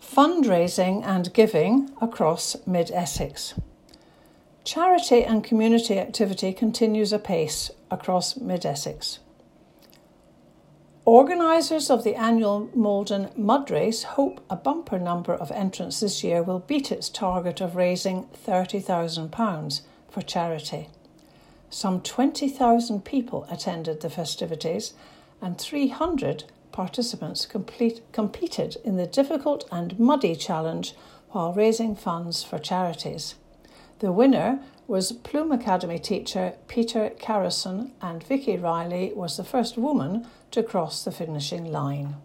Fundraising and giving across Mid-Essex. Charity and community activity continues apace across Mid-Essex. Organisers of the annual Maldon Mud Race hope a bumper number of entrants this year will beat its target of raising £30,000 for charity. Some 20,000 people attended the festivities and 300 participants competed in the difficult and muddy challenge while raising funds for charities. The winner was Plume Academy teacher Peter Carrison, and Vicky Riley was the first woman to cross the finishing line.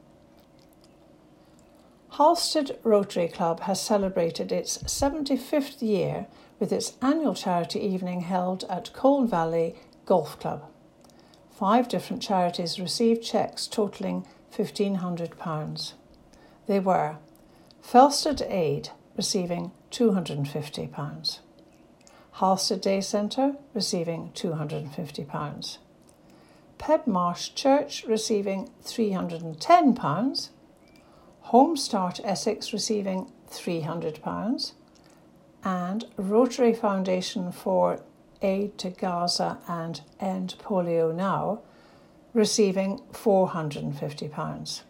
Halstead Rotary Club has celebrated its 75th year with its annual charity evening held at Colne Valley Golf Club. 5 different charities received cheques totalling £1,500. They were Felsted Aid receiving £250, Halstead Day Centre receiving £250, Pebmarsh Church receiving £310, Home Start Essex receiving £300, and Rotary Foundation for Aid to Gaza and End Polio Now receiving £450.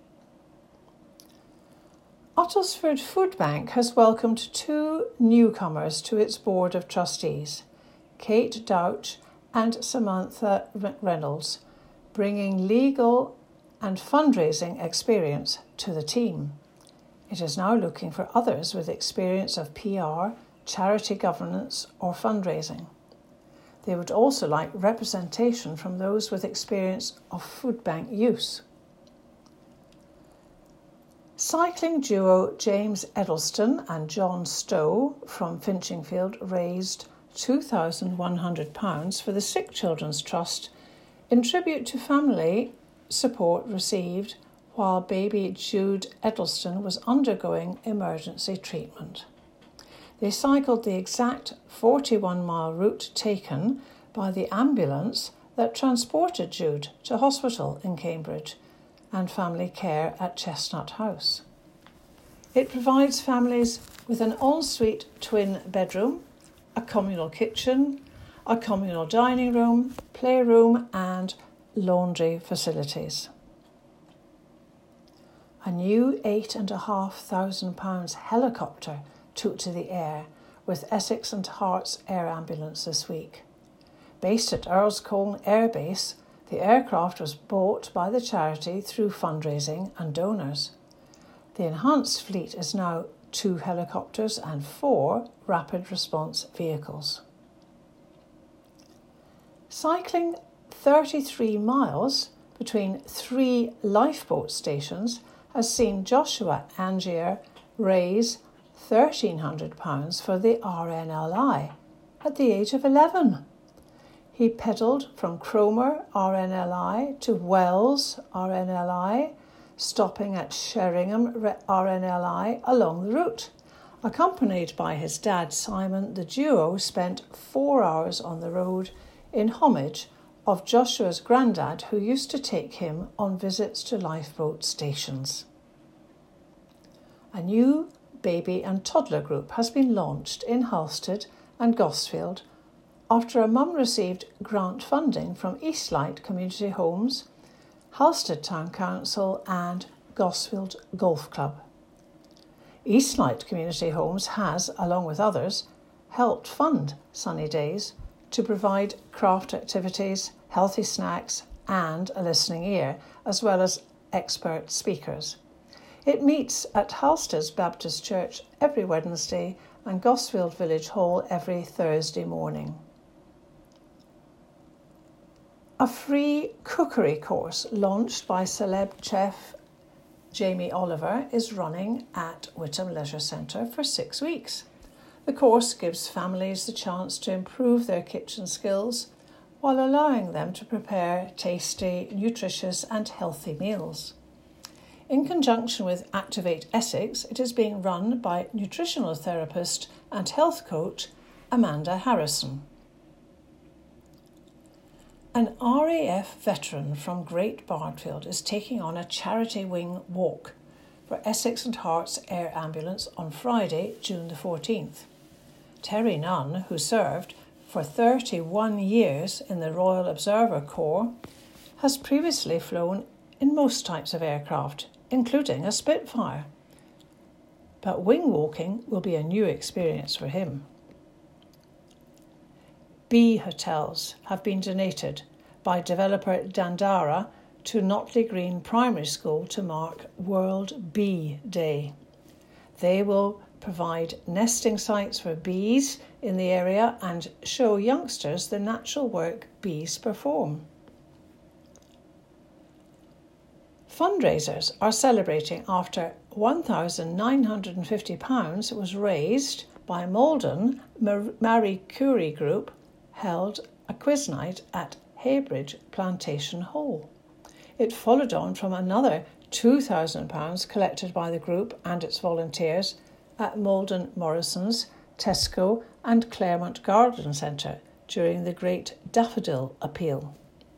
Uttlesford Food Bank has welcomed 2 newcomers to its Board of Trustees, Kate Douch and Samantha Reynolds, bringing legal and fundraising experience to the team. It is now looking for others with experience of PR, charity governance or fundraising. They would also like representation from those with experience of food bank use. Cycling duo James Edelston and John Stowe from Finchingfield raised £2,100 for the Sick Children's Trust in tribute to family support received while baby Jude Edelston was undergoing emergency treatment. They cycled the exact 41-mile route taken by the ambulance that transported Jude to hospital in Cambridge and family care at Chestnut House. It provides families with an ensuite twin bedroom, a communal kitchen, a communal dining room, playroom and laundry facilities. A new £8,500 helicopter took to the air with Essex and Herts Air Ambulance this week. Based at Earlscombe Air Base, the aircraft was bought by the charity through fundraising and donors. The enhanced fleet is now 2 helicopters and 4 rapid response vehicles. Cycling 33 miles between 3 lifeboat stations has seen Joshua Angier raise £1,300 for the RNLI at the age of 11. He pedalled from Cromer RNLI to Wells RNLI, stopping at Sheringham RNLI along the route. Accompanied by his dad Simon, the duo spent 4 hours on the road in homage of Joshua's granddad, who used to take him on visits to lifeboat stations. A new baby and toddler group has been launched in Halstead and Gosfield after a mum received grant funding from Eastlight Community Homes, Halstead Town Council and Gosfield Golf Club. Eastlight Community Homes has, along with others, helped fund Sunny Days to provide craft activities, healthy snacks and a listening ear, as well as expert speakers. It meets at Halstead Baptist Church every Wednesday and Gosfield Village Hall every Thursday morning. A free cookery course launched by celeb chef Jamie Oliver is running at Whittam Leisure Centre for 6 weeks. The course gives families the chance to improve their kitchen skills while allowing them to prepare tasty, nutritious and healthy meals. In conjunction with Activate Essex, it is being run by nutritional therapist and health coach Amanda Harrison. An RAF veteran from Great Bardfield is taking on a charity wing walk for Essex and Herts Air Ambulance on Friday, June the 14th. Terry Nunn, who served for 31 years in the Royal Observer Corps, has previously flown in most types of aircraft, including a Spitfire. But wing walking will be a new experience for him. Bee hotels have been donated by developer Dandara to Notley Green Primary School to mark World Bee Day. They will provide nesting sites for bees in the area and show youngsters the natural work bees perform. Fundraisers are celebrating after £1,950 was raised by Malden Marie Curie Group held a quiz night at Heybridge Plantation Hall. It followed on from another £2,000 collected by the group and its volunteers at Malden Morrison's, Tesco and Claremont Garden Centre during the Great Daffodil Appeal.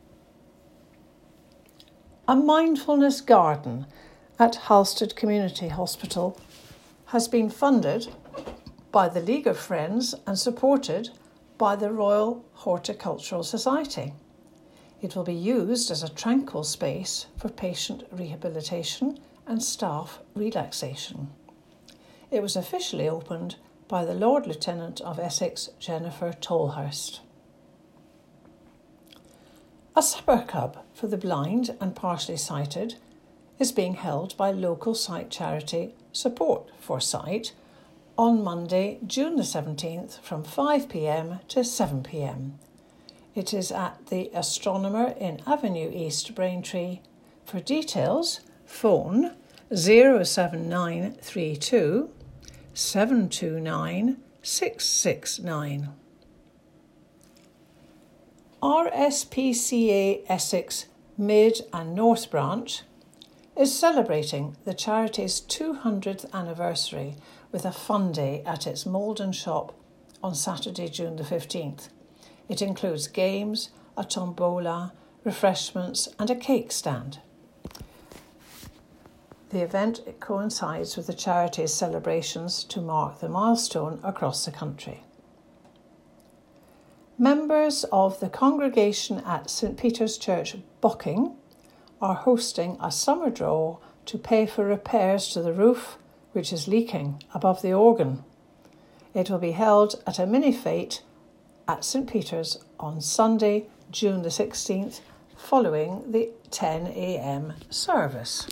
A mindfulness garden at Halstead Community Hospital has been funded by the League of Friends and supported by the Royal Horticultural Society. It will be used as a tranquil space for patient rehabilitation and staff relaxation. It was officially opened by the Lord Lieutenant of Essex, Jennifer Tolhurst. A supper club for the blind and partially sighted is being held by local sight charity Support for Sight on Monday, June the 17th from 5 p.m. to 7 p.m. It is at the Astronomer in Avenue East, Braintree. For details, phone 07932 729 669. RSPCA Essex Mid and North Branch is celebrating the charity's 200th anniversary with a fun day at its Malden shop on Saturday, June the 15th. It includes games, a tombola, refreshments and a cake stand. The event coincides with the charity's celebrations to mark the milestone across the country. Members of the congregation at St Peter's Church, Bocking, are hosting a summer draw to pay for repairs to the roof, which is leaking above the organ. It will be held at a mini-fete at St Peter's on Sunday, June the 16th, following the 10 a.m. service.